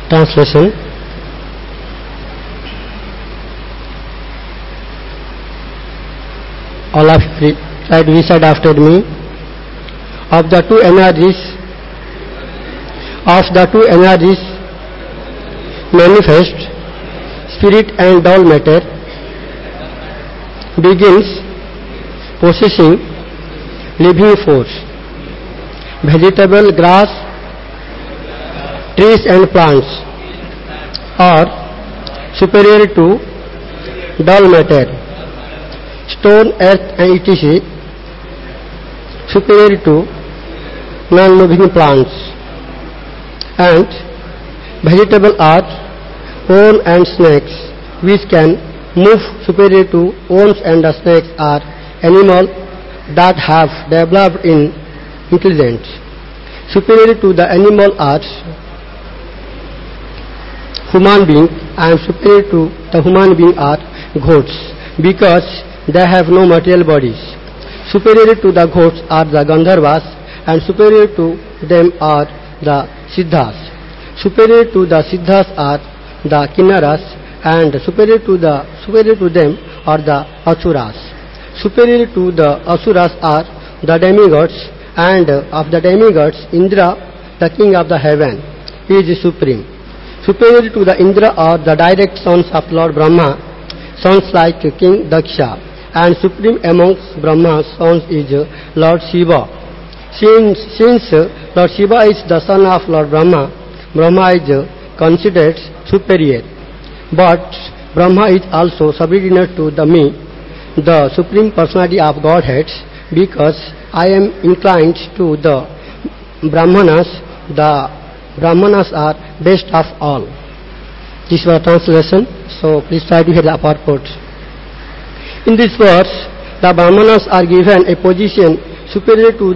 Translation. All of you try to recite after me. Of the two energies manifest, spirit and dull matter begins possessing living force. Vegetable, grass, trees and plants are superior to dull matter. Stone, earth and etc. superior to non-living plants. And vegetable are worms and snakes, which can move. Superior to worms and the snakes are animals that have developed in intelligence. Superior to the animal are human beings, and superior to the human being are goats, because they have no material bodies. Superior to the goats are the Gandharvas, and superior to them are the Siddhas. Superior to the Siddhas are the Kinnaras, and superior to them are the Asuras. Superior to the Asuras are the demigods, and of the demigods, Indra, the king of the heaven, is supreme. Superior to the Indra are the direct sons of Lord Brahma, sons like King Daksha, and supreme amongst Brahma's sons is Lord Shiva. Since Lord Shiva is the son of Lord Brahma, Brahma is considered superior. But Brahma is also subordinate to me, the Supreme Personality of Godhead, because I am inclined to the Brahmanas. The Brahmanas are best of all. This was translation, so please try to hear the purport. In this verse, the Brahmanas are given a position superior to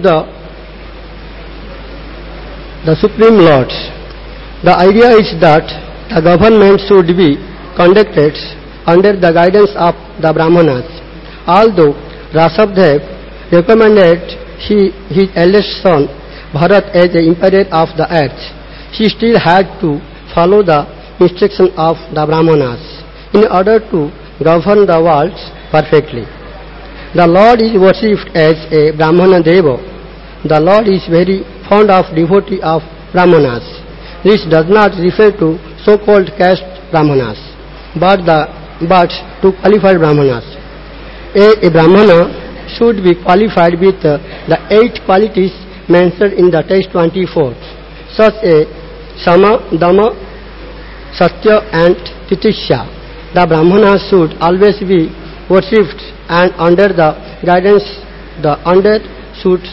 the Supreme Lord. The idea is that the government should be conducted under the guidance of the Brahmanas. Although Rasabdev recommended his eldest son Bharat as the emperor of the earth, he still had to follow the instruction of the Brahmanas in order to govern the world perfectly. The Lord is worshipped as a Brahmana Deva. The Lord is very fond of devotee of Brahmanas. This does not refer to so-called caste Brahmanas, but to qualified Brahmanas. A Brahmana should be qualified with the 8 qualities mentioned in the text 24, such as Sama, Dama, Satya and Titisha. The Brahmanas should always be worshipped and under the guidance the under should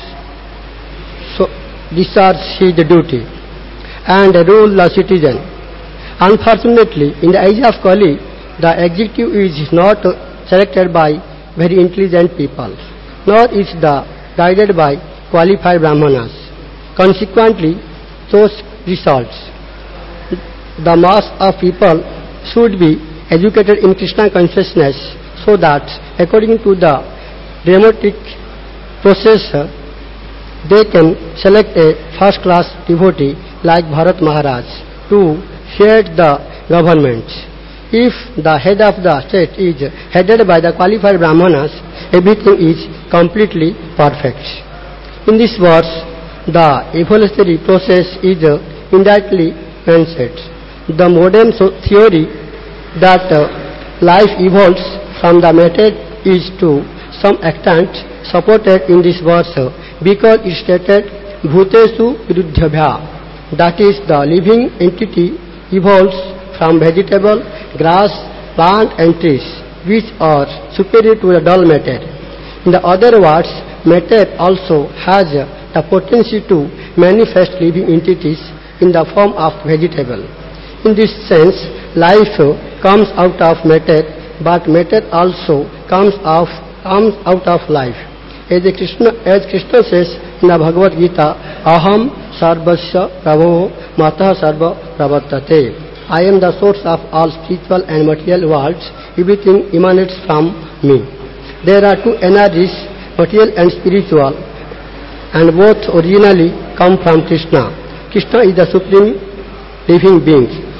discharge his duty and rule the citizen. Unfortunately, in the age of Kali, the executive is not selected by very intelligent people, nor is the guided by qualified Brahmanas. Consequently, those results. The mass of people should be educated in Krishna consciousness, so that according to the democratic process, they can select a first-class devotee like Bharat Maharaj to head the government. If the head of the state is headed by the qualified Brahmanas, everything is completely perfect. In this verse, the evolutionary process is indirectly mentioned. The modern theory that life evolves from the matter is to some extent supported in this verse, because it stated Bhutesu Viruddhabhya, that is, the living entity evolves from vegetable, grass, plant and trees, which are superior to the dull matter. In other words, matter also has the potency to manifest living entities in the form of vegetable. In this sense, life comes out of matter, but matter also comes out of life. As Krishna says in the Bhagavad Gita, Aham sarvasya prabho matah sarva pravartate. I am the source of all spiritual and material worlds. Everything emanates from me. There are two energies, material and spiritual, and both originally come from Krishna. Krishna is the supreme living being.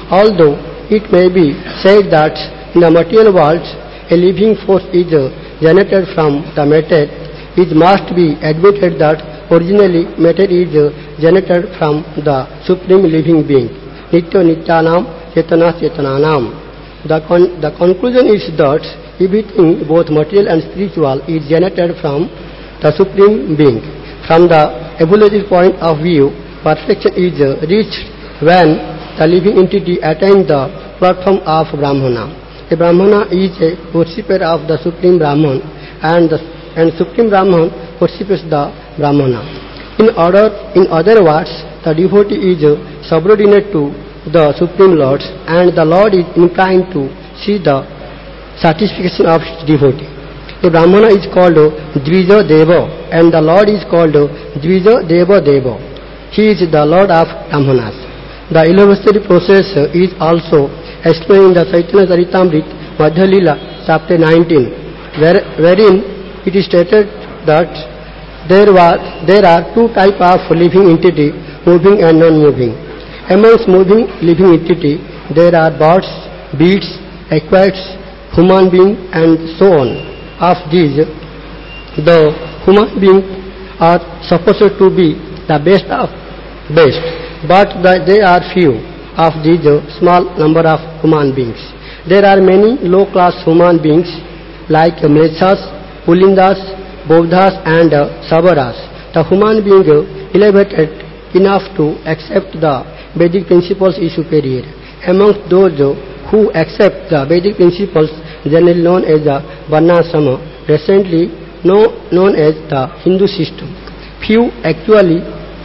Although it may be said that in the material world a living force is generated from the matter, it must be admitted that originally matter is generated from the Supreme Living Being, Nitya Nityanam Chetana Chetananam. The conclusion is that everything, both material and spiritual, is generated from the Supreme Being. From the evolutionary point of view, perfection is reached when the living entity attains the platform of Brahmana. A Brahmana is a worshipper of the Supreme Brahman, and Supreme Brahman worships the Brahmana. In other words, the devotee is subordinate to the Supreme Lord, and the Lord is inclined to see the satisfaction of his devotee. A Brahmana is called Dvija Deva, and the Lord is called Dvija Deva Deva. He is the Lord of Brahmanas. The illusory process is also explained in the Chaitanya Charitamrita Madhya Lila chapter 19, wherein it is stated that there are two types of living entity, moving and non-moving. Amongst moving living entity, there are birds, beasts, aquatics, human beings, and so on. Of these, the human beings are supposed to be the best of best, but there are few of these small number of human beings. There are many low-class human beings like Mlechas, Pulindas, Bodhas, and Sabaras. The human being elevated enough to accept the Vedic principles is superior. Amongst those who accept the Vedic principles, generally known as the Varnashrama, recently known as the Hindu system, few actually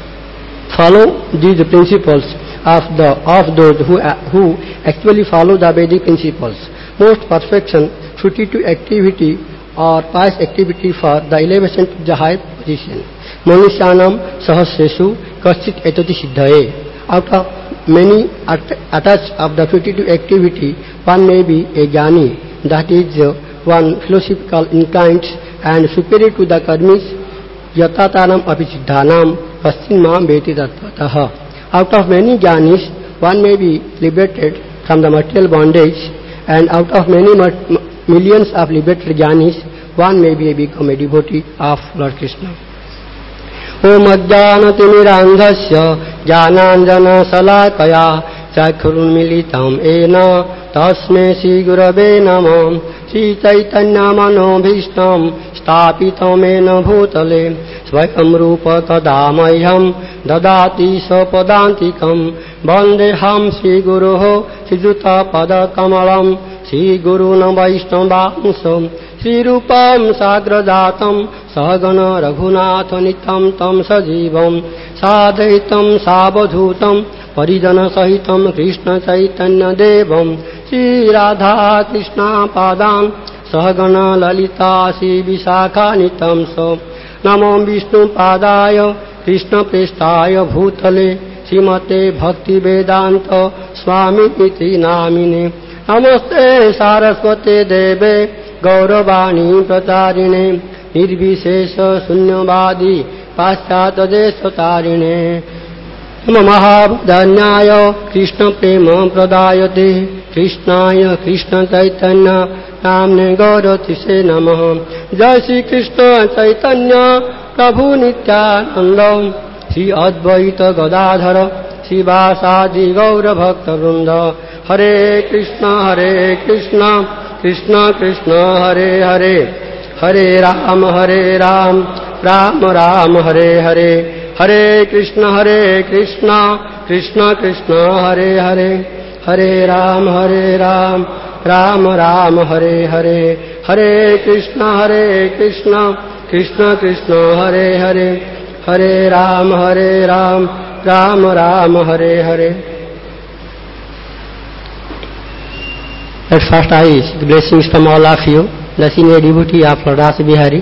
follow these principles of those who actually follow the Vedic principles. Most perfection, fruitive activity or pious activity for the elevation to the high position. Manusyanam sahasresu kaschit etati siddhaye. Out of many attached of the fruitive activity, one may be a jnani, that is one philosophical inclined and superior to the karmis, yatatanam api siddhanam paschimam veti tattvatah. Out of many jnanis, one may be liberated from the material bondage, and out of many millions of liberated jnanis, one may become a devotee of Lord Krishna. Om Ajnanatimirandhasya Jnananjana Salakaya Chakrunmilitam Ena Tasme Shri Gurave Namah. Shri Chaitanya Manobhishtam Stapitam Ena Bhutale Swayam Rupa Tadamayam Dadati Sapadantikam Vandeham Shri Guruho Shrijuta Pada Kamalam Shri Guruna Vaishnavamsam Shri Rupam Sagrajatam Sahagana Raghunatha Nitam Tam Sajivam Sadhaitam Sabadhutam Parijana Sahitam Krishna Chaitanya Devam Shri Radha Krishna Padam Sahagana Lalita Shri Vishakha Nitam So Namo Vishnu Padaya Krishna Prestaya Bhutale Srimate Bhakti Vedanta Swami Iti Namine Namaste Saraswate Deve Gauravani Pratarine Nirvishesha Sunyavadi Paschata Deshatarine Mahabhadanyaya Krishna Prema Pradayate Krishnaya Krishna Chaitanya Namne Gauratise Namah. Jai Shri Krishna Chaitanya Prabhu Nityananda Shri Advaita Gadadhara Shri Vasadi Gaura Bhakta Vrinda. Hare Krishna Krishna Krishna Hare Hare Hare Ram Ram Ram Hare Hare Hare Krishna Krishna Krishna Hare Hare Hare Ram Ram Ram Hare Hare Hare Krishna Krishna Krishna Hare Hare Hare Ram Ram Ram Hare Hare. At first I seek blessings from all of you, the senior devotee of Lord Rasa Bihari.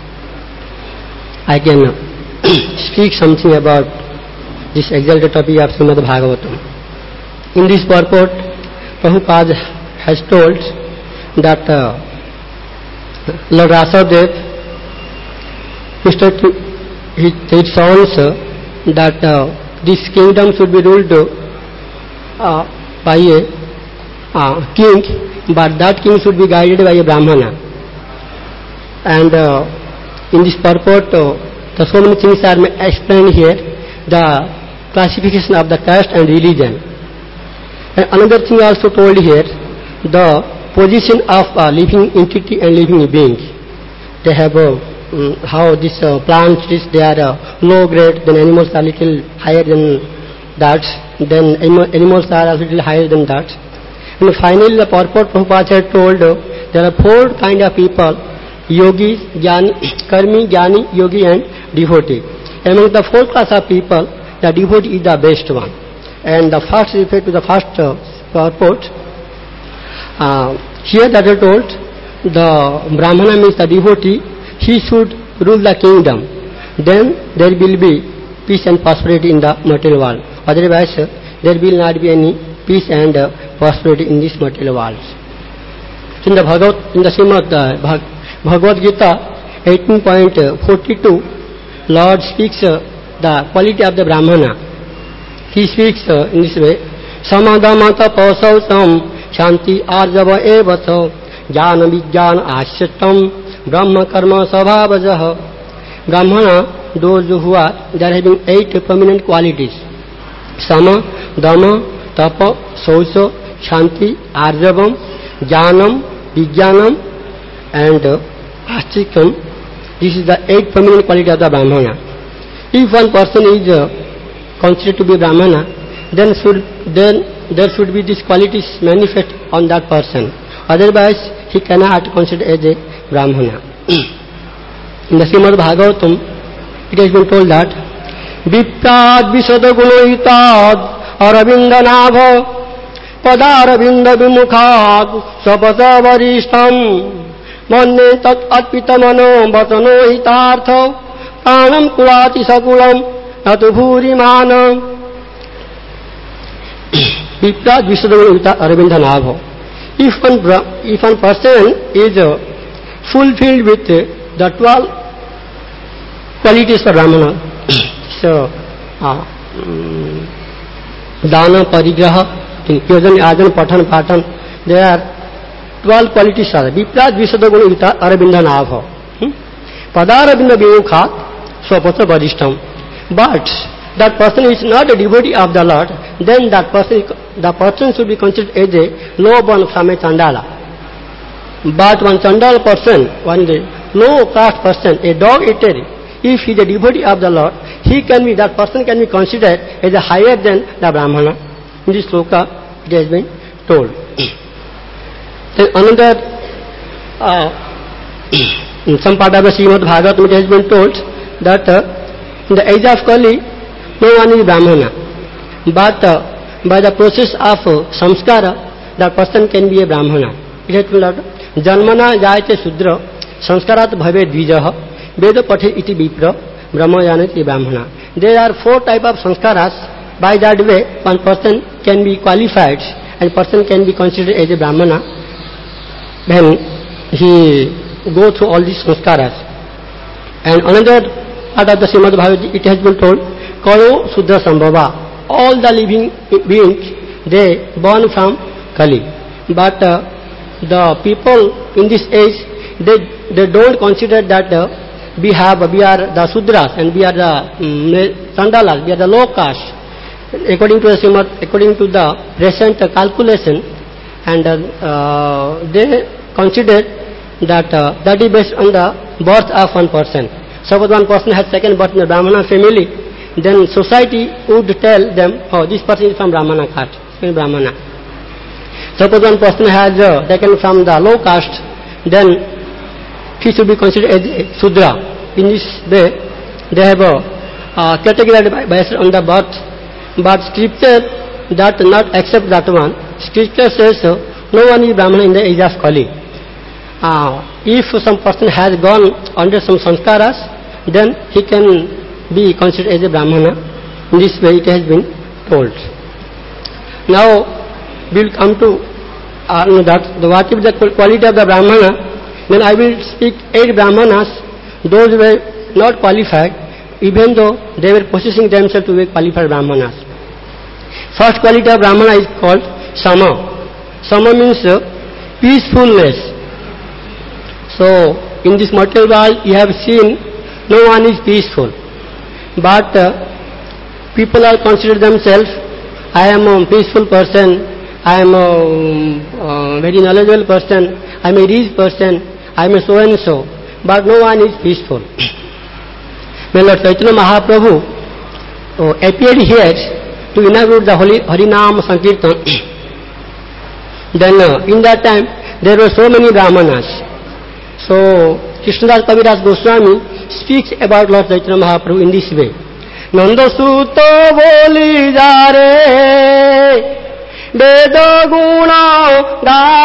I can speak something about this exalted topic of Srimad Bhagavatam. In this purport, Prabhupada has told that Lord Rasadev instructed his sons that this kingdom should be ruled by a king, but that king should be guided by a Brahmana. And in this purport, so many things are explained here. The classification of the caste and religion. And another thing also told here, the position of a living entity and living being. They have how this plants, they are low grade, then animals are little higher than that, then animals are a little higher than that. And finally the purport Prabhupada had told there are four kind of people: yogis, jnani, karmi, jnani, yogi and devotee. Among the four class of people, the devotee is the best one. And the first refer to the first purport. Here that are told, the Brahmana means the devotee, he should rule the kingdom. Then there will be peace and prosperity in the material world. Otherwise, there will not be any peace and prosperity in this material world. In the Srimad Bhagavad Gita 18.42, Lord speaks the quality of the Brahmana. He speaks in this way: Samadhamata pasautam shanti arjava evata jnana vijnana ashyatam brahma karma sabhavajah. Brahmana, those who are, they are having 8 permanent qualities: Sama, Dhamma, Tapa, Saucha, Shanti, Arjavam, Jnanam, Vijnanam and Astikam. This is the 8 permanent quality of the Brahmana. If one person is considered to be Brahmana, then there should be these qualities manifest on that person. Otherwise, he cannot consider as a Brahmana. In the Srimad Bhagavatam, it has been told that Viprad Visadagunoitad Arabindanabha Padarabinda Vimukhad Sapasa Varishtam Manne Tat Atpitamano Vatano Hitartha Pranam Kulati Sakulam Natu Bhurimanam. Viprad Visadagunoitad Arabindanabha. If one person is fulfilled with the 12 qualities of Brahmana, so Dana, Parigraha, Yojan, Ajan, Patan, there are 12 qualities. Viprad Visadaguna Vita Arabinda Nava. Padarabinda Vimukhat Swapata Varishtam. But that person is not a devotee of the Lord, then the person should be considered as a low born from a Chandala. But one Chandala person, one low caste person, a dog eater, if he is a devotee of the Lord, that person can be considered as a higher than the Brahmana. In this sloka, it has been told. Then another, in some part of the Srimad Bhagavatam, it has been told that in the age of Kali, no one is Brahmana. But by the process of samskara, that person can be a Brahmana. It has been told, Janmana jayate Sudra, samskarat bhave dvijaha, Veda pathe iti vipra, brahmayanati Brahmana. There are 4 types of sanskaras. By that way, one person can be qualified and person can be considered as a Brahmana when he go through all these sanskaras. And another part of the Srimad Bhagavad Gita, it has been told, Kalo Sudra Sambhava. All the living beings, they born from Kali. But the people in this age, they don't consider that we are the Sudras and we are the Sandalas, we are the low caste. According to the present calculation, and they consider that is based on the birth of one person. Suppose one person has taken birth in a Brahmana family, then society would tell them, oh, this person is from Brahmana caste, Brahmana. Suppose one person has taken from the low caste, then he should be considered as a Sudra. In this way, they have categorized based on the birth. But scripture that not accept that one. Scripture says no one is Brahmana in the age of Kali. If some person has gone under some sanskaras, then he can be considered as a Brahmana. In this way it has been told. Now we will come to what is the quality of the Brahmana. Then I will speak 8 Brahmanas. Those were not qualified, even though they were possessing themselves to be qualified Brahmanas. First quality of Brahmana is called Sama. Sama means peacefulness. So, in this material world, you have seen no one is peaceful. But people are consider themselves, I am a peaceful person, I am a very knowledgeable person, I am a rich person, I am a so and so. But no one is peaceful. When Lord Chaitanya Mahaprabhu appeared here to inaugurate the holy Harinam Sankirtan, then in that time there were so many Brahmanas. So Krishnadas Kaviraj Goswami speaks about Lord Chaitanya Mahaprabhu in this way. Nanda Suto boli jare Veda guna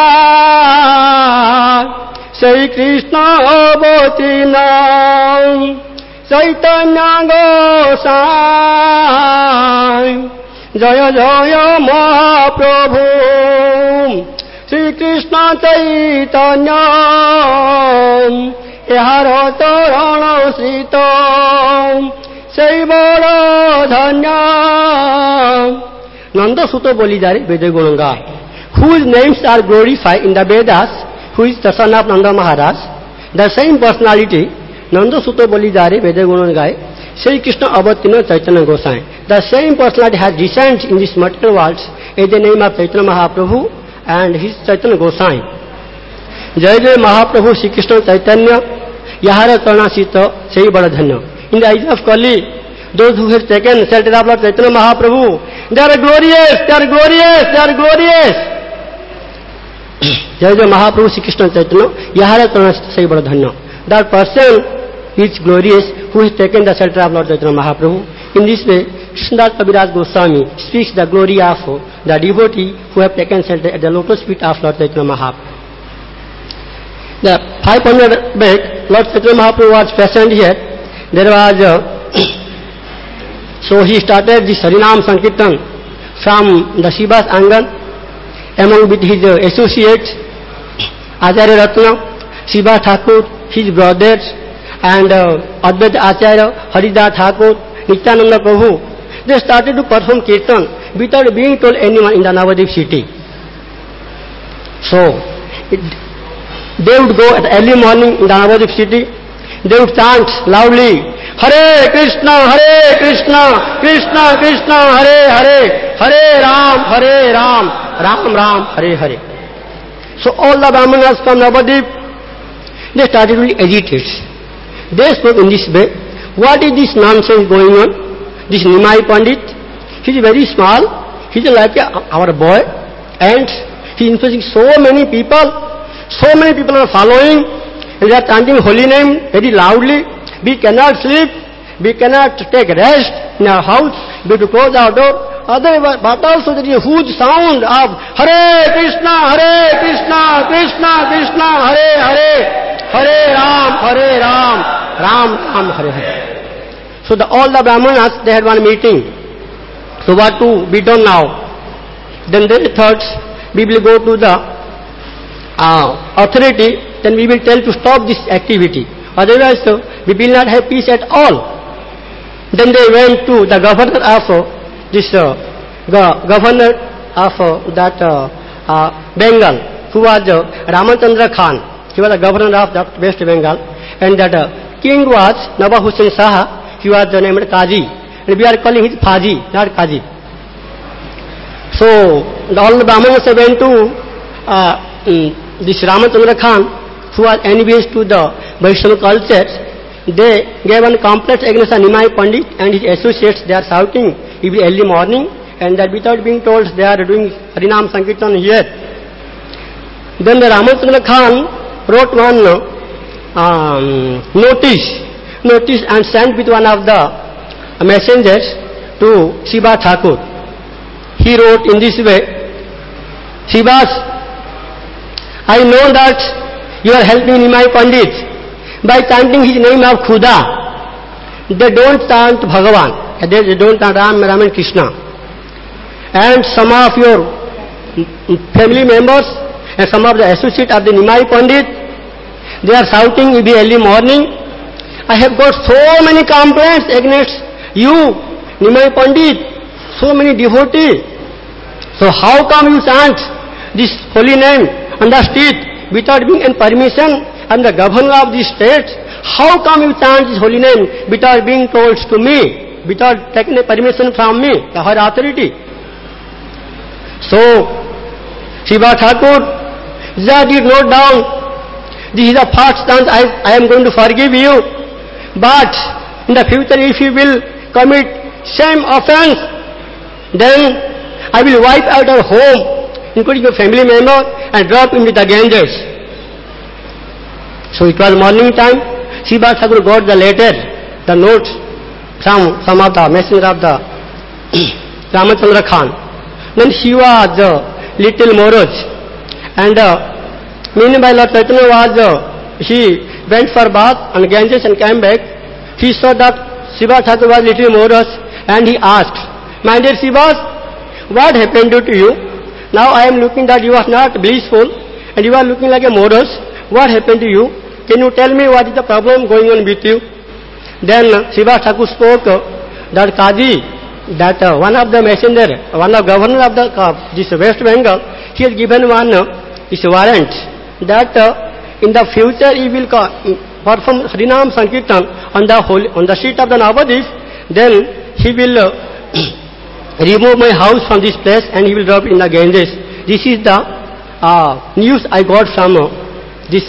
ga Sai Krishna avatina Chaitanya Gosai Jaya Jaya Mahaprabhu Sri Krishna Chaitanya Ehara Tarana Srita Sai Bala Dhanya Nanda Sutta Bolidare Veda Gunanga, whose names are glorified in the Vedas, who is the son of Nanda Maharaj, the same personality, Nanda Sutta Bolidare Veda Gunanga, Sri Krishna Avatina Chaitanya Gosai. The same personality has descended in this material world in the name of Chaitanya Mahaprabhu and his Chaitanya Gosai. Jai Jai Mahaprabhu Sri Krishna Chaitanya Yahara Tarana Sita Sai Bada Dhanya. In the eyes of Kali, those who have taken shelter of Lord Chaitanya Mahaprabhu, they are glorious, they are glorious, they are glorious. Jai Jai Mahaprabhu Sri Krishna Chaitanya Yahara Tarana Sita Sai Bada Dhanya. That person is glorious who has taken the shelter of Lord Chaitanya Mahaprabhu. In this way, Krishnadas Kaviraj Goswami speaks the glory of the devotee who have taken shelter at the lotus feet of Lord Chaitanya Mahaprabhu. The 500 back, Lord Chaitanya Mahaprabhu was present here. There was, so he started this Harinam Sankirtan from the Shivas Angan among with his associates, Acharya Ratna, Shiva Thakur, his brothers, and Advaita Acharya, Haridas Thakur, Nityananda Prabhu. They started to perform Kirtan without being told anyone in the Navadvip city. So, they would go at early morning in the Navadvip city. They would chant loudly, Hare Krishna, Krishna Krishna, Hare Hare, Hare Ram, Ram Ram, Hare Hare. So all the Brahmanas from Navadvip, they started to be agitated. They spoke in this way, what is this nonsense going on? This Nimai Pandit, he is very small, he is like our boy, and he is influencing so many people are following, and they are chanting holy name very loudly. We cannot sleep, we cannot take rest in our house, we have to close our door. Otherwise, but also there is a huge sound of Hare Krishna, Krishna Krishna, Hare Hare, Hare Ram, Ram Hare Hare. So all the Brahmanas, they had one meeting. So what to be done now? Then they thought, we will go to the authority, then we will tell to stop this activity. Otherwise, we will not have peace at all. Then they went to the governor of that Bengal, who was Ramachandra Khan. He was the governor of the West Bengal, and that king was Nawab Hussain Shah. He was named Qazi, and we are calling him Faji, not Qazi. So all the Brahmanas went to this Ramachandra Khan, who was enemies to the Vaishnava cultures. They gave one complaint against Nimai Pandit and his associates. They are shouting every early morning, and that without being told they are doing Harinam Sankirtan here. Then the Ramachandra Khan wrote one notice and sent with one of the messengers to Shiva Thakur. He wrote in this way, Shivas, I know that you are helping Nimai Pandit by chanting his name of Khuda. They don't chant Bhagavan, they don't chant Ram and Krishna. And some of your family members and some of the associates of the Nimai Pandit, they are shouting in the early morning, I have got so many complaints against you, Nimai Pandit, so many devotees. So how come you chant this holy name on the street without being in permission and the governor of the state? How come you chant this holy name without being told to me, without taking a permission from me, the higher authority? So Shiva Thakur just did note down, this is the first chance I am going to forgive you, but in the future if you will commit same offense, then I will wipe out your home, including your family member, and drop into the Ganges. So it was morning time. Shiva Thakur got the letter, the note from some of the messenger of the Ramachandra Khan. Then she was little morose, and meanwhile Lord Chaitanya was, he went for bath on Ganges and came back. He saw that Shiva Thakur was little morose, and he asked, "My dear Shiva, what happened to you? Now I am looking that you are not blissful, and you are looking like a morose. What happened to you? Can you tell me what is the problem going on with you?" Then Shiva Thakur spoke that Kazi, that one of the messenger, one of governor of the this West Bengal, he has given one this warrant that in the future he will perform Harinam Sankirtan on the street of the Navadip. Then he will remove my house from this place and he will drop in the Ganges. This is the news I got from this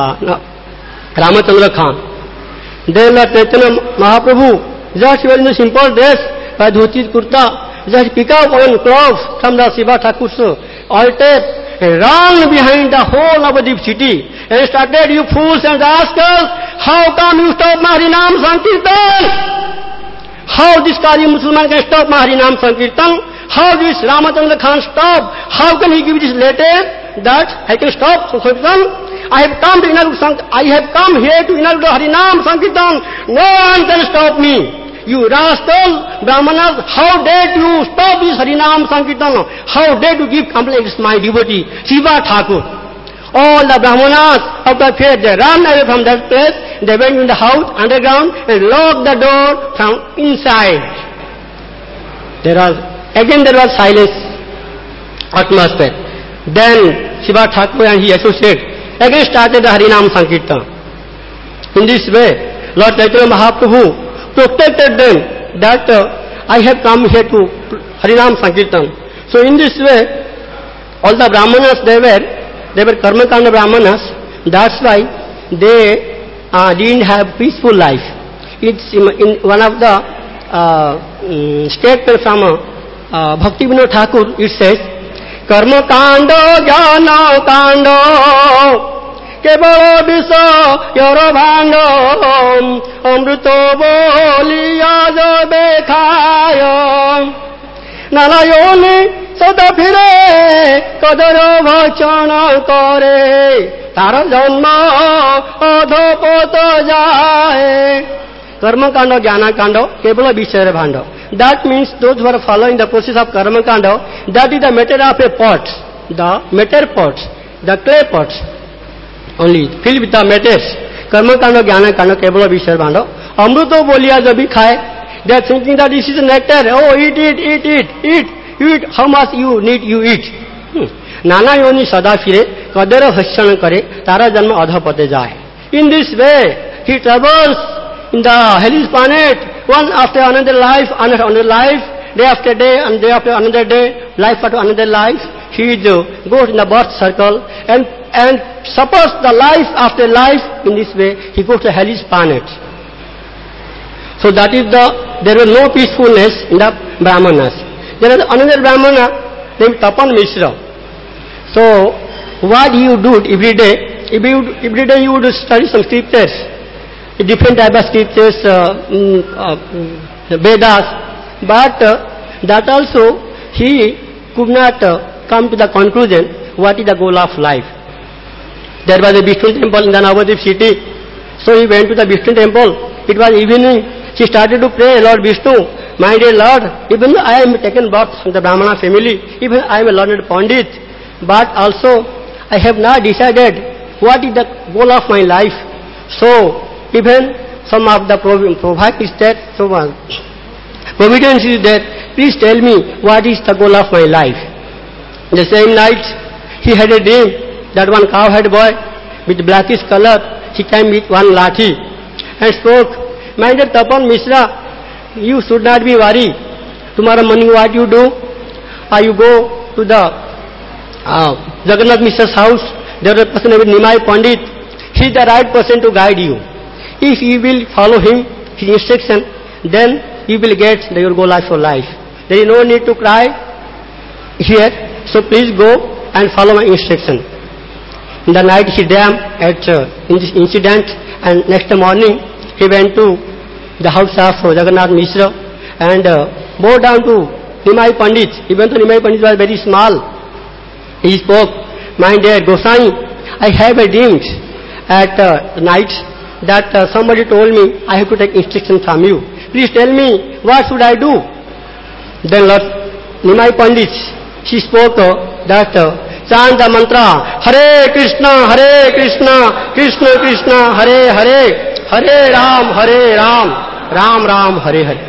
Ramachandra Khan. Then Lord Chaitanya Mahaprabhu, just was in a simple dress, by dhoti kurta, just pick up one cloth from the Shiva Thakur's altar and ran behind the whole of the city and started, "You fools and rascals, how come you stop Harinam Sankirtan? How this Kazi Musalman can stop Harinam Sankirtan? How this Ramachandra Khan stop? How can he give this letter that I can stop Sankirtan? I have come here to inaugurate Harinam Sankirtan. No one can stop me. You rascal Brahmanas, how dare you stop this Harinam Sankirtan? How dare you give complaint against my devotee Shiva Thakur?" All the Brahmanas of the faith, they ran away from that place. They went in the house underground and locked the door from inside. There was silence atmosphere. Then Shiva Thakur and his associates again started the Harinam Sankirtan. In this way, Lord Chaitanya Mahaprabhu protected them that I have come here to Harinam Sankirtan. So in this way, all the Brahmanas, they were Karmakanda Brahmanas. That's why they didn't have peaceful life. It's in one of the statements from Bhakti Vinod Thakur, it says, "Karmakanda jnana kanda केवल विषयर भांड अमृत बोलिया जबे खाय नाना योनि सदा फिरे कदर भक्षण करे तार जन्म अधोपत जाए." Karma kanda, jnana kanda, kevala vishaya bhanda. That means those who are following the process of karma kanda, that is the matter of a pot, the matter pot, the clay pot, only filled with the matters. Karma kanda, jnana kanda, kevala vishaya bhanda. Amruto boliya jabi khaye. They are thinking that this is nectar. Oh, eat. How much you need, you eat. Nana yoni sada fire, kadara bhakshan kare, tara janma adhapate jaye. In this way, he travels in the hellish planet, one after another life, another life, day after day, and day after another day, life after another life. He goes in the birth circle and suffers the life after life. In this way, he goes to hellish planet. So that is there was no peacefulness in the Brahmanas. There is another Brahmana named Tapan Mishra. So what he would do every day? Every day he would study some scriptures, different type of scriptures, Vedas, but that also he could not come to the conclusion what is the goal of life. There was a Vishnu temple in the Navadip city, so he went to the Vishnu temple. It was evening. He started to pray, "Lord Vishnu, my dear Lord, even though I am taken birth from the Brahmana family, even I am a learned Pandit, but also I have not decided what is the goal of my life. So even some of the providence is there, providence is there. Please tell me what is the goal of my life." The same night, he had a dream that one cowherd boy with blackish color, he came with one lathi and spoke, "My dear Tapan Mishra, you should not be worried. Tomorrow morning what you do? You go to the Jagannath Mishra's house. There is a person with Nimai Pandit. He is the right person to guide you. If you will follow him, his instruction, then you will get your goal life for life. There is no need to cry here. So please go and follow my instruction." In the night he dreamt in this incident, and next morning he went to the house of Jagannath Mishra and bowed down to Nimai Pandit. Even though Nimai Pandit was very small, he spoke, "My dear Gosai, I have a dream at night that somebody told me I have to take instruction from you. Please tell me what should I do?" Then Lord Nimai Pandit, she spoke that chant the mantra, "Hare Krishna, Krishna Krishna, Hare Hare, Hare Ram, Ram Ram, Hare Hare."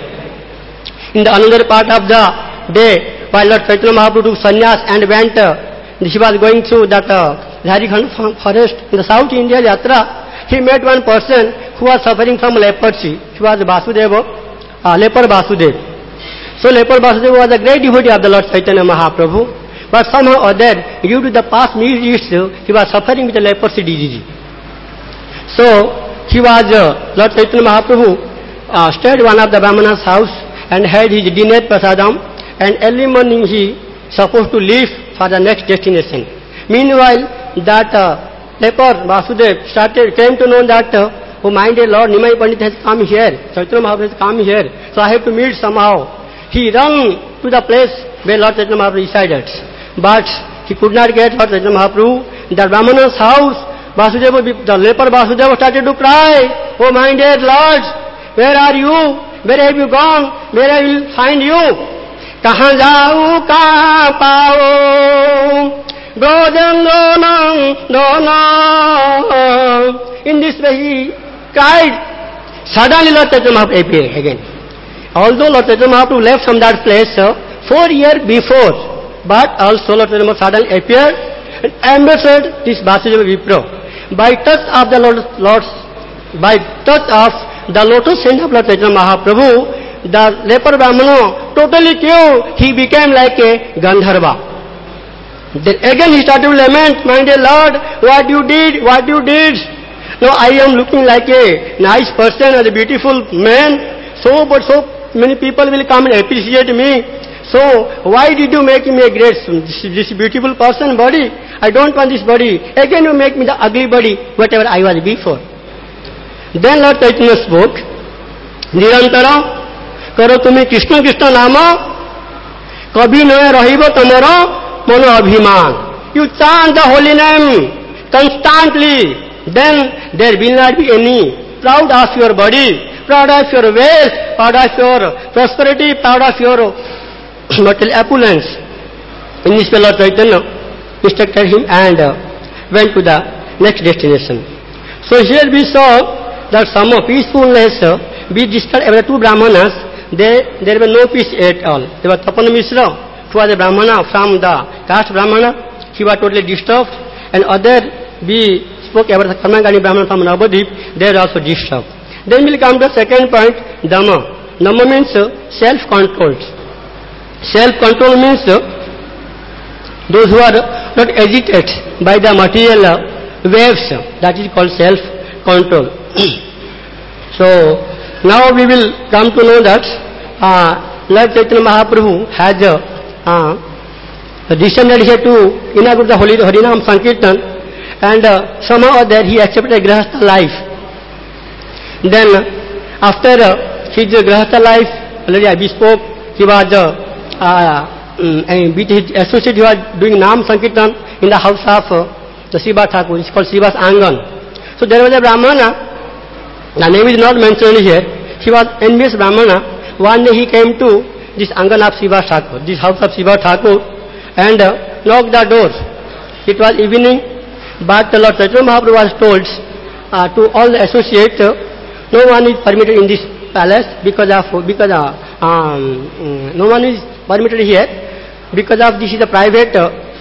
In the another part of the day, while Lord Chaitanya Mahaprabhu took sannyas and went, he was going through that Jharkhand forest in the South India Yatra, he met one person who was suffering from leprosy. He was Vasudeva, leper Vasudeva. So leper Vasudeva was a great devotee of the Lord Chaitanya Mahaprabhu, but somehow or other, due to the past misdeeds, he was suffering with the leprosy disease. So he was, Lord Chaitanya Mahaprabhu stayed one of the Brahmana's house and had his dinner prasadam, and early morning he supposed to leave for the next destination. Meanwhile, that leper Vasudev came to know that, "Oh my dear Lord, Nimai Pandit has come here, Chaitanya Mahaprabhu has come here, so I have to meet somehow." He ran to the place where Lord Chaitanya Mahaprabhu resided, but he could not get Lord Chaitanya Mahaprabhu. In the Brahmana's house, the leper Vasudeva started to cry, "Oh my dear Lord, where are you? Where have you gone? Where I will find you? Kahan jau, kahan pao, brojan donang." In this way he cried. Suddenly Lord Chaitanya Mahaprabhu appeared again. Although Lord Chaitanya Mahaprabhu left from that place 4 years before, but also Lord Chaitanya Mahaprabhu suddenly appeared and ambassaded this Vasudeva Vipra. By touch of the lotus hand of Lord Chaitanya Mahaprabhu, the leper Brahmana totally cured. He became like a Gandharva. Then again he started to lament, "My dear Lord, what you did? Now I am looking like a nice person and a beautiful man, but so many people will come and appreciate me. So why did you make me a great, this beautiful person body? I don't want this body. Again you make me the ugly body, whatever I was before." Then Lord Chaitanya spoke, "Nirantara karo tumi Krishna Krishna nama, kabhi noya rahibo tamara mano abhiman." You chant the holy name constantly, then there will not be any proud of your body, proud of your wealth, proud of your prosperity, proud of your material opulence. In this way Lord Chaitanya instructed him and went to the next destination. So here we saw that some peacefulness we disturbed every two Brahmanas. There were no peace at all. There was Tapan Mishra, who was a Brahmana from the caste Brahmana. He was totally disturbed, and other we spoke about the Karmagani Brahmana from Navadip. They were also disturbed. Then we'll come to the second point, Dhamma. Dhamma means self-control. Self-control means those who are not agitated by the material waves. That is called self-control. So now we will come to know that Lord Chaitanya Mahaprabhu has descended here to inaugurate the Holy Harinam Sankirtan, and somehow or other he accepted a Grahastha life. Then after his Grahastha life, already we spoke, he was with his associate, he was doing Nam Sankirtan in the house of the Shiva Thakur. It's called Shiva's Angan. So there was a Brahmana, the name is not mentioned here. He was envious Brahmana. One day he came to this Angan of Shiva Thakur, this house of Shiva Thakur, and knocked the door. It was evening, but Lord Chaitanya Mahaprabhu was told to all the associates, no one is permitted in this palace because no one is permitted here because of this is a private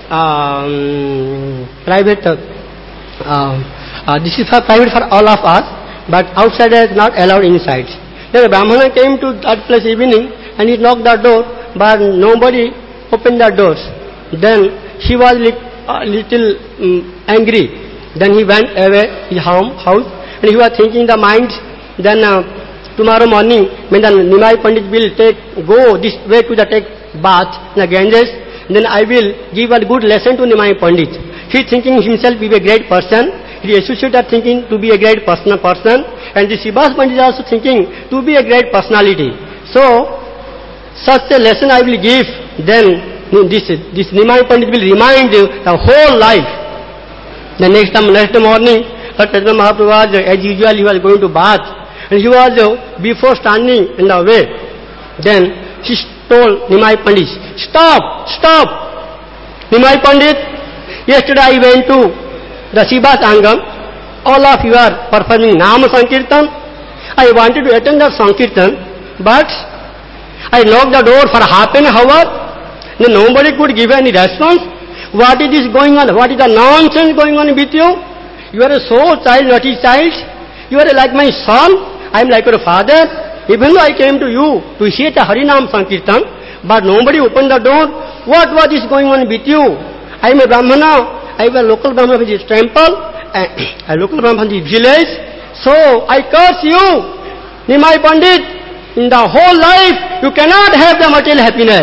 private. This is for private for all of us, but outside is not allowed inside. Then the Brahmana came to that place evening and he knocked the door, but nobody opened the doors. Then he was little angry. Then he went away his house and he was thinking in the mind. Then tomorrow morning when the Nimai Pandit will go this way to the take bath in the Ganges, then I will give a good lesson to Nimai Pandit. He thinking himself to be a great person. He associated thinking to be a great person, and the Srivas Pandit is also thinking to be a great personality. So, such a lesson I will give, then this Nimai Pandit will remind you the whole life. The next morning, Chaitanya Mahaprabhu was, as usual, he was going to bath, and he was, before standing in the way, then he told Nimai Pandit, stop, Nimai Pandit, yesterday I went to the Srivas Angam, all of you are performing Nama Sankirtan. I wanted to attend the Sankirtan, but I knocked the door for half an hour, then nobody could give any response. What is this going on? What is the nonsense going on with you? You are a so naughty child. You are like my son. I am like your father. Even though I came to you to hear the Harinam Sankirtan, but nobody opened the door. What is going on with you? I am a Brahmana. I am a local Brahmana from this temple, a local Brahmana from this village. So I curse you, Nimai Pandit. In the whole life, you cannot have the material happiness.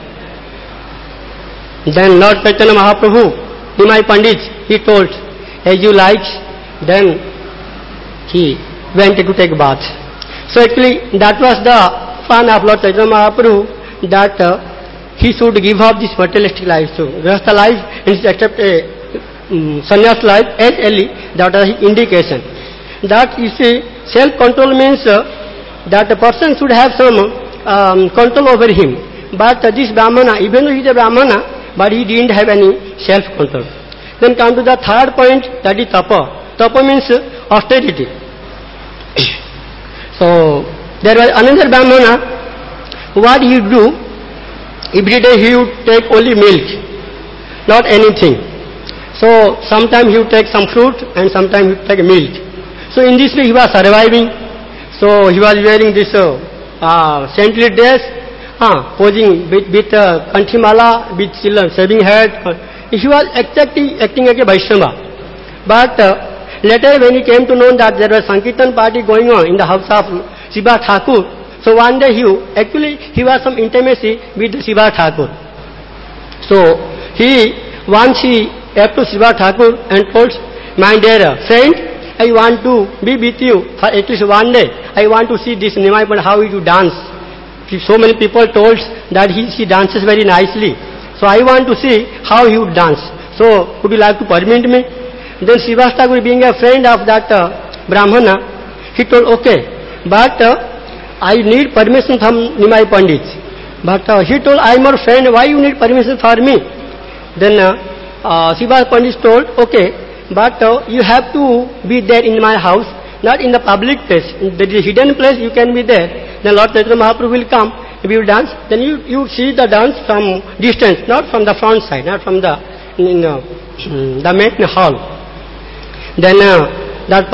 Then Lord Chaitanya Mahaprabhu, Nimai Pandit, he told, as you like. Then he went to take bath. So actually, that was the fun of Lord Chaitanya Mahaprabhu, that he should give up this materialistic life. So just the life and accept a sannyas life as early. That is indication. That you see, self-control means that a person should have some control over him. But this Brahmana, even though he is a Brahmana, but he didn't have any self-control. Then come to the third point, that is tapa. Tapa means austerity. So there was another Brahmana. What he would do? Every day he would take only milk, not anything. So sometimes he would take some fruit and sometimes he would take milk. So in this way he was surviving. So he was wearing this saintly dress, posing with kanthimala, with shaving head. He was acting like a Vaishnava. But later when he came to know that there was Sankirtan party going on in the house of Shiva Thakur, so one day he was some intimacy with Shiva Thakur. So once he came to Shiva Thakur and told, my dear friend, I want to be with you for at least one day. I want to see this Nimai Pandit, how he do dance. So many people told that she dances very nicely. So I want to see how he would dance. So would you like to permit me? Then Shiva Thakur, being a friend of that Brahmana, he told, okay, but I need permission from Nimai Pandit. But he told, I am your friend, why you need permission for me? Then Shiva Pandit told, okay, but you have to be there in my house, not in the public place. In the hidden place you can be there. Then Lord Chaitanya Mahaprabhu will come, we will dance. Then you see the dance from distance, not from the front side, not from the main hall. Then that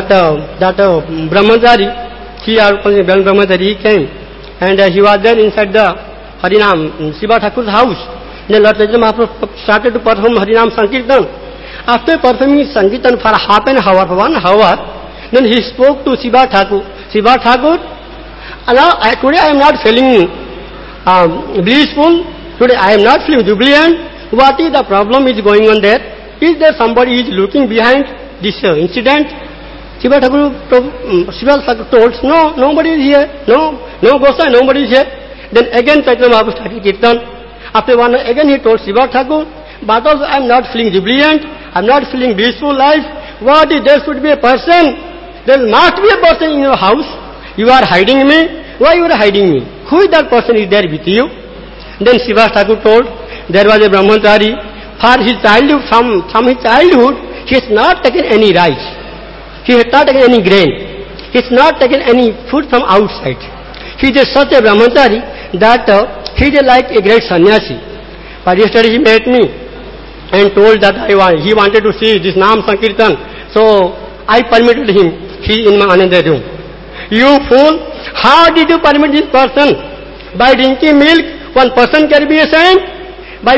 Brahmachari, he came and he was there inside the Harinam, Shiva Thakur's house. Then Lord Chaitanya Mahaprabhu started to perform Harinam Sankirtan. After performing Sankirtan for half an hour, for 1 hour, then he spoke to Shiva Thakur. Shiva Thakur, today I am not feeling blissful, today I am not feeling jubilant. What is the problem is going on there? Is there somebody is looking behind this incident? Shiva Thakur told, no, nobody is here. No Gosai, nobody is here. Then again Chaitanya Mahaprabhu started Kirtan. After one, again he told Shiva Thakur, but also I am not feeling jubilant, I am not feeling blissful life. What is there should be a person? There must be a person in your house. You are hiding me. Why you are hiding me? Who is that person is there with you? Then Shiva Thakur told, there was a Brahmachari. For his childhood, from his childhood, he has not taken any rice. He has not taken any grain. He has not taken any food from outside. He is such a Brahmachari that he is like a great sannyasi. But yesterday he met me and told that he wanted to see this Nam Sankirtan. So I permitted him. He in my another room. You fool! How did you permit this person? By drinking milk, one person can be a saint. By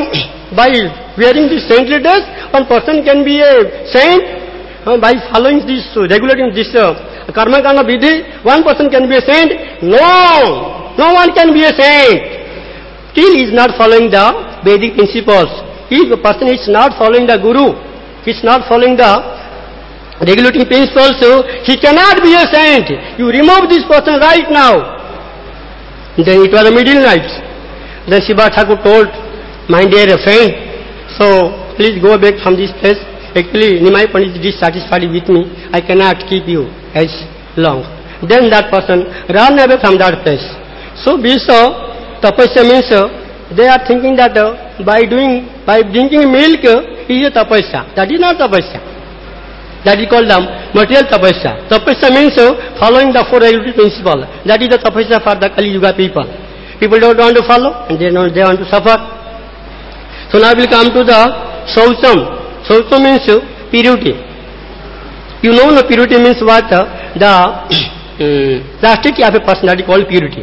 wearing this saintly dress, one person can be a saint. By following this, regulating this karma kanda vidhi, one person can be a saint. No one can be a saint. Till he is not following the Vedic principles. If a person is not following the Guru, he is not following the regulating principles, so he cannot be a saint. You remove this person right now. Then it was a middle night. Then Shiva Thakur told, my dear friend, so please go back from this place. Actually, Nimai Pandit is dissatisfied with me. I cannot keep you as long. Then that person ran away from that place. So tapasya means they are thinking that by drinking milk is a tapasya. That is not tapasya. That is called the material tapasya. Tapasya means following the four regulative principles. That is the tapasya for the Kali Yuga people. People don't want to follow and they want to suffer. So now we will come to the Shaucham. Shaucham means purity. You know purity means what? The chastity of a personality called purity.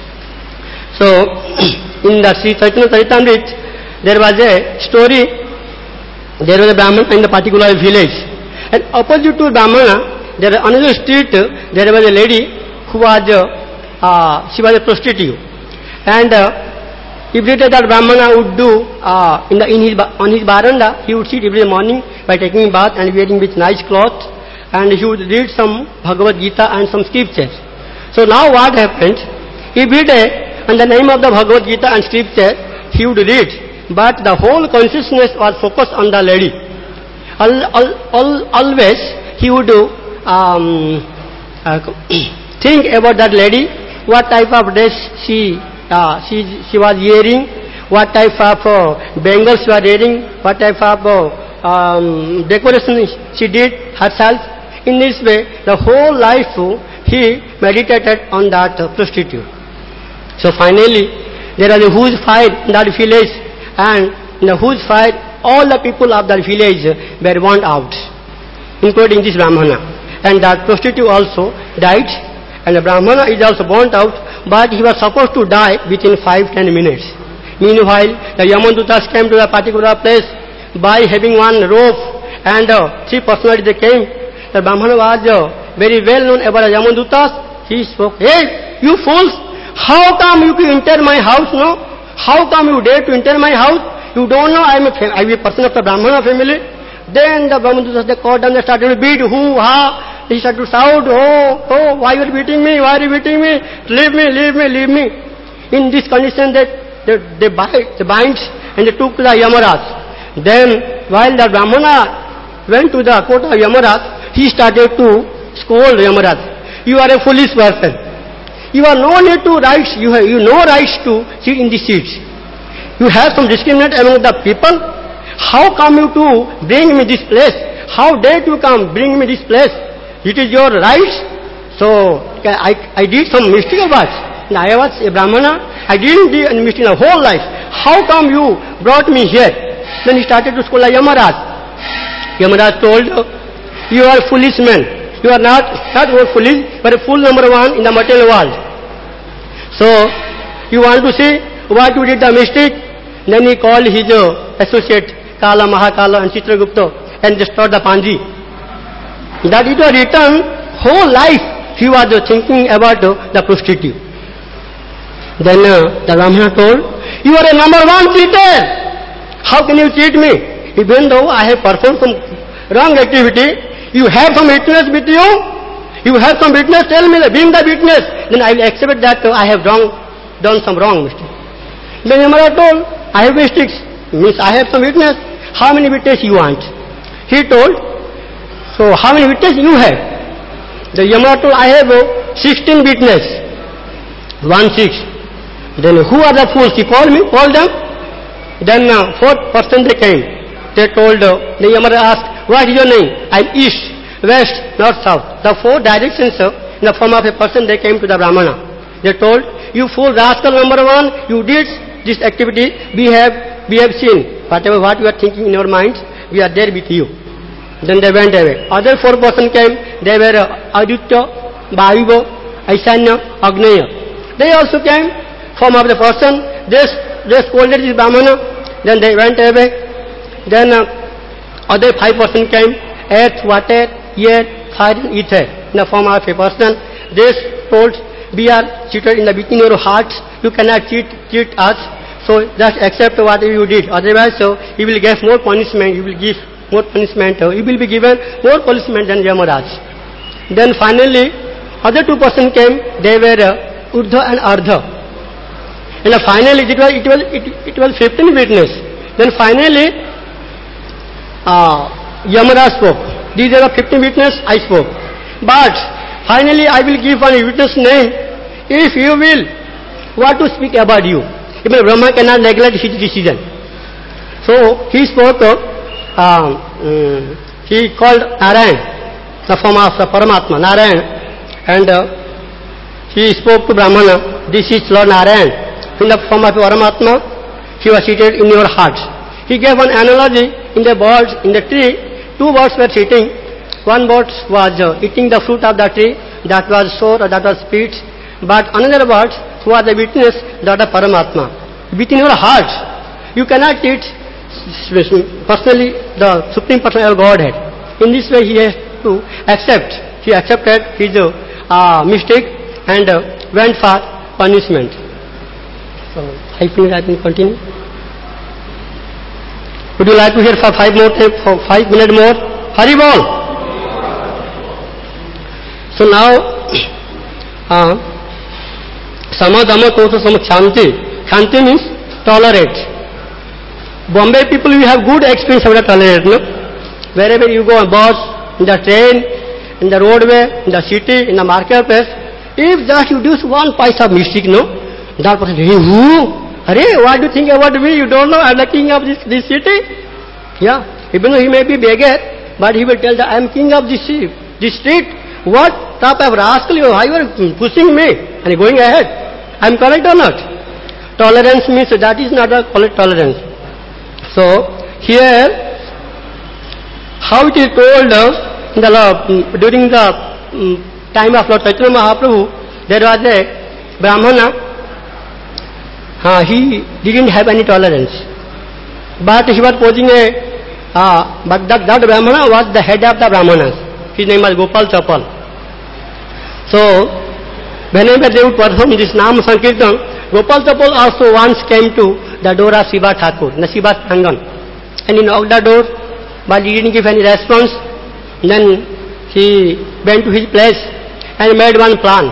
So in the Sri Chaitanya Charitamrita there was a story. There was a Brahmana in a particular village, and opposite to Brahmana there was another street. There was a lady who was she was a prostitute, and every day that Brahmana would do on his veranda, he would sit every morning by taking bath and wearing with nice cloth, and he would read some Bhagavad Gita and some scriptures. So now what happened? Every day, in the name of the Bhagavad Gita and scripture, he would read, but the whole consciousness was focused on the lady. Always he would think about that lady, what type of dress she was wearing, what type of bangles she was wearing, what type of decoration she did herself. In this way, the whole life he meditated on that prostitute. So finally, there was a huge fire in that village, and in the huge fire, all the people of that village were burnt out, including this Brahmana. And that prostitute also died, and the Brahmana is also burnt out, but he was supposed to die within 5-10 minutes. Meanwhile, the Yamandutas came to the particular place by having one rope, and three personalities they came. The Brahmana was very well known about Yamandutas. He spoke, "Hey, you fools! How come you enter my house, no? How come you dare to enter my house? You don't know I am a person of the Brahmana family." Then the Brahmanas, they caught and they started to beat, hoo-ha. He started to shout, oh, why you are beating me? Why are you beating me? Leave me. In this condition, they bind and they took to the Yamaraj. Then, while the Brahmana went to the court of Yamaraj, he started to scold Yamaraj. You are a foolish person. You have no need to rights. You have no rights to sit in the seats. You have some discriminate among the people. How come you to bring me this place? How dare you come bring me this place? It is your rights. So I did some mystical works. I was a Brahmana. I didn't do any mistake the whole life. How come you brought me here? Then he started to scold Yamaraj. Yamaraj told, you are foolish man. You are not foolish, but a fool number one in the material world. So, you want to see what you did the mistake? Then he called his associate, Kala, Mahakala and Chitragupta, and destroyed the Panji. That it was written, whole life he was thinking about the prostitute. Then the Brahmana told, you are a number one cheater. How can you cheat me? Even though I have performed some wrong activity, you have some witness with you? You have some witness? Tell me, bring the witness. Then I will accept that I have done some wrong mistake. Then Yamaraj told, I have mistakes. Means I have some witness. How many witnesses you want? He told, so how many witnesses you have? The Yamaraj told, I have 16 witnesses. 16. Then who are the fools? He called them. Then fourth person they came. They told, the Yamaraj asked, what is your name? I am East, West, North, South. The four directions in the form of a person they came to the Brahmana. They told, you fool rascal number one, you did this activity, we have seen. whatever what you are thinking in your minds, we are there with you. Then they went away. Other 4 persons came. They were Aditya, Vayu, Aishanya, Agneya. They also came, form of the person. They scolded this Brahmana. Then they went away. Then other 5 persons came. Earth, water, air, fire, ether. In the form of a person. They told, we are cheated in the between your hearts. You cannot cheat us. So just accept what you did. Otherwise, so you will get more punishment. You will give more punishment. You will be given more punishment than Yamaraj. Then finally, other 2 persons came. They were Urdhva and Ardha. And finally, it was 15 witnesses. Then finally, Yamaraj spoke. These are the 15 witnesses. I spoke. But finally, I will give one witness name. If you will, what to speak about you? Even Brahma cannot neglect his decision. So he spoke. He called Narayan, the form of the Paramatma, Narayan, and he spoke to Brahmana. This is Lord Narayan, in the form of Paramatma. He was seated in your hearts. He gave one analogy in the birds in the tree. 2 birds were sitting. One bird was eating the fruit of the tree, that was sour or that was sweet. But another bird who was a witness, that was Paramatma. Within your heart, you cannot eat personally the Supreme Personality of Godhead. In this way, he has to accept. He accepted his mistake and went for punishment. So, I can continue. Would you like to hear for 5 minutes more? Hari Bol. So now, Samadhamma Kosa Shanti. Shanti means tolerate. Bombay people, we have good experience about tolerate, no? Wherever you go on bus, in the train, in the roadway, in the city, in the marketplace, if just you do 1 paisa of mistake, no? That person, hey, who? Arey, what do you think about me? You don't know I am the king of this city? Yeah. Even though he may be beggar, but he will tell that I am king of this street. What type of rascal you are pushing me and going ahead? I am correct or not? Tolerance means that is not a tolerance. So here, how it is told during the time of Lord Chaitanya Mahaprabhu, there was a Brahmana. He didn't have any tolerance, but he was posing but that Brahmana was the head of the Brahmanas. His name was Gopal Chapal. So whenever they would perform this Nam Sankirtan, Gopal Chapal also once came to the door of Shiva Thakur, in the Shiva Prangan, and he knocked the door, but he didn't give any response. Then he went to his place and made one plan.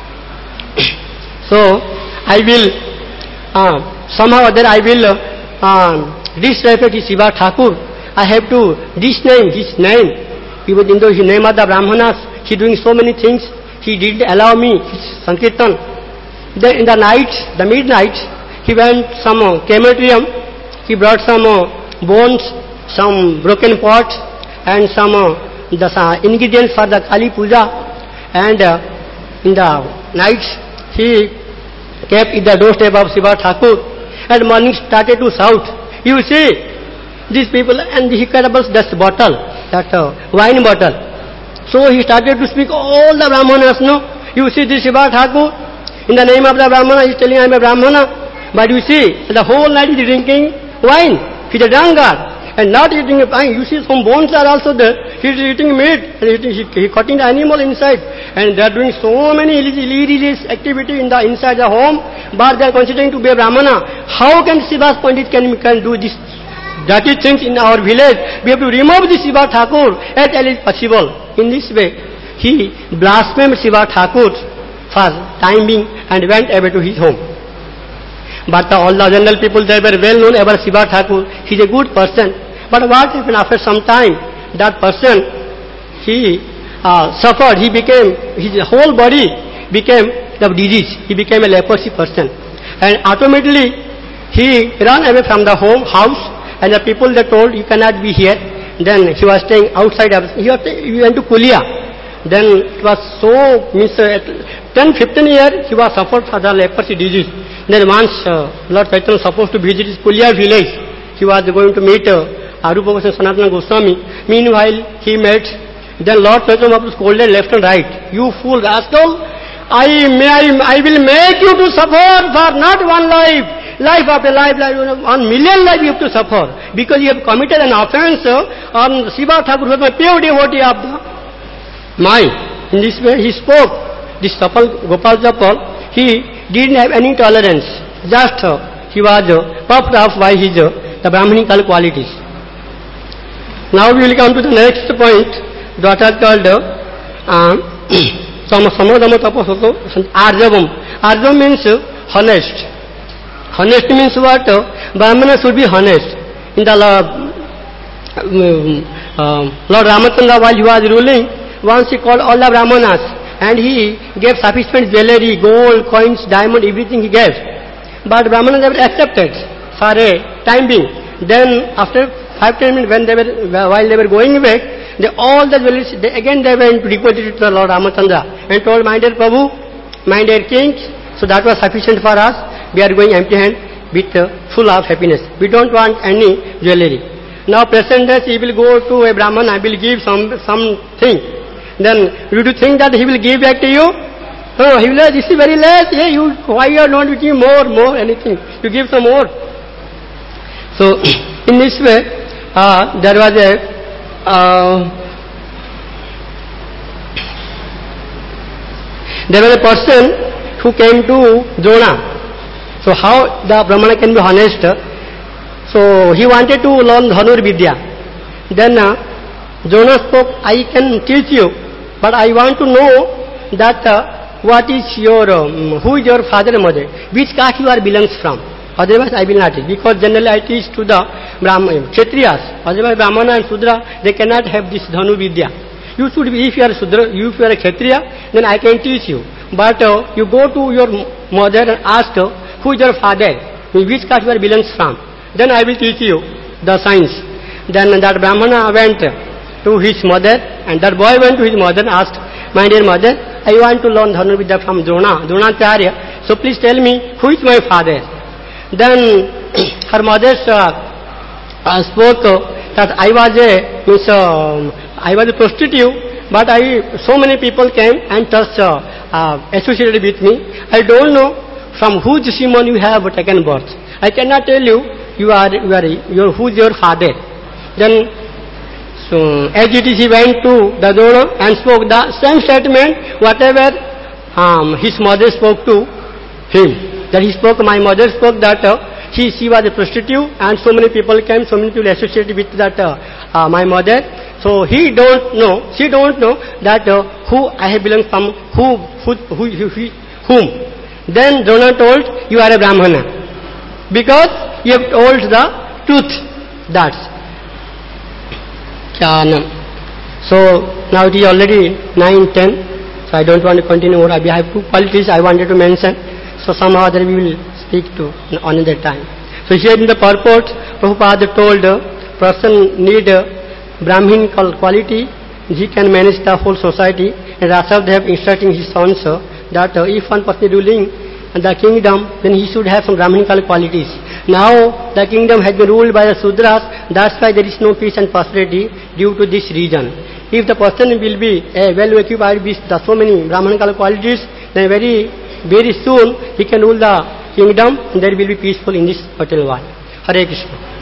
So I will somehow or other I will disrespect Shiva Thakur. I have to disname his name. Even though his name of the Brahmanas, he doing so many things, he didn't allow me his Sankirtan. Then in the night, the midnight, he went some crematorium. He brought some bones, some broken pots, and some the ingredients for the Kali Puja. And in the night, he kept at the doorstep of Shiva Thakur. And morning started to shout, you see, these people, and he carried this bottle, that wine bottle. So he started to speak all the Brahmanas, no? You see this Shiva Thakur, in the name of the Brahmana, he is telling I am a Brahmana. But you see, the whole night he is drinking wine. He is a drunkard. And not eating wine. You see some bones are also there. He is eating meat. And he is cutting the animal inside. And they are doing so many illegal activity inside the home. But they are considering to be a Brahmana. How can Shiva's Pandit can do this dirty things in our village? We have to remove this Shiva Thakur as well as possible. In this way, he blasphemed Shiva Thakur for time being and went away to his home. But all the general people, they were well known about Shiva Thakur. He is a good person. But what happened after some time? That person, he suffered. He became, his whole body became the disease. He became a leprosy person. And automatically, he ran away from the house. And the people, they told, you cannot be here. Then he was staying outside. He went to Kulia. Then it was so, means 10-15 years, he was suffered for the leprosy disease. Then once Lord Chaitanya was supposed to visit his Kulia village, he was going to meet Arupa Goswami, Sanatana Goswami. Meanwhile, he met, then Lord Chaitanya Mahaprabhu scolded left and right. You fool rascal, I will make you to suffer for not one life, life after life, 1 million life you have to suffer, because you have committed an offense on Shiva Thakur, who was my pure devotee of the mind. In this way he spoke. This Gopal Chapal, he didn't have any tolerance, just he was puffed up by his the Brahmanical qualities. Now we will come to the next point, that is called Samadama Tapasoto Arjavam. Arjavam means honest. Honest means what? Brahmana should be honest. In the Lord Ramachandra, while he was ruling, once he called all the Brahmanas and he gave sufficient jewelry, gold, coins, diamond, everything he gave. But Brahmanas never accepted for a time being. Then after 5-10 minutes, while they were going back, all the jewelry, they went to deposit it to the Lord Ramachandra and told, my dear Prabhu, my dear king, so that was sufficient for us. We are going empty hand with full of happiness. We don't want any jewelry. Now present days he will go to a Brahman, I will give something. Then you do think that he will give back to you? No, he will say, this is very less. Hey, why you are not giving more, anything? You give some more. So in this way, there was a person who came to Drona. So how the Brahmana can be honest? So he wanted to learn Dhanur Vidya. Then Drona spoke, I can teach you, but I want to know that what is your, who is your father and mother, which caste you are belongs from. Otherwise I will not teach, because generally I teach to the Kshatriyas. Otherwise Brahmana and Sudra, they cannot have this Dhanu Vidya. You should be, if you are Sudra, if you are a Kshatriya, then I can teach you. But you go to your mother and ask who is your father, which caste you are belongs from. Then I will teach you the science. Then that Brahmana went to his mother, and that boy went to his mother and asked, my dear mother, I want to learn Dhanu Vidya from Dronacharya, so please tell me who is my father. Then her mother spoke that I was a prostitute, but so many people came and just associated with me. I don't know from whose semen you have taken birth. I cannot tell you who is your father. Then as it is, he went to the Drona and spoke the same statement, whatever his mother spoke to him. That he spoke, my mother spoke that she was a prostitute and so many people came, so many people associated with that my mother. So she don't know that who I have belonged from, whom. Then Drona told, you are a Brahmana, because you have told the truth. That's so now it is already 9:10, so I don't want to continue more. I have 2 qualities I wanted to mention, so somehow other we will speak to another time. So here in the purport, Prabhupada told person need Brahminical quality, he can manage the whole society, and Rasadev instructing his sons that if one person is ruling the kingdom, then he should have some Brahminical qualities. Now the kingdom has been ruled by the Sudras, that's why there is no peace and prosperity due to this reason. If the person will be well occupied with so many Brahminical qualities, then very soon he can rule the kingdom and there will be peaceful in this material world. Hare Krishna.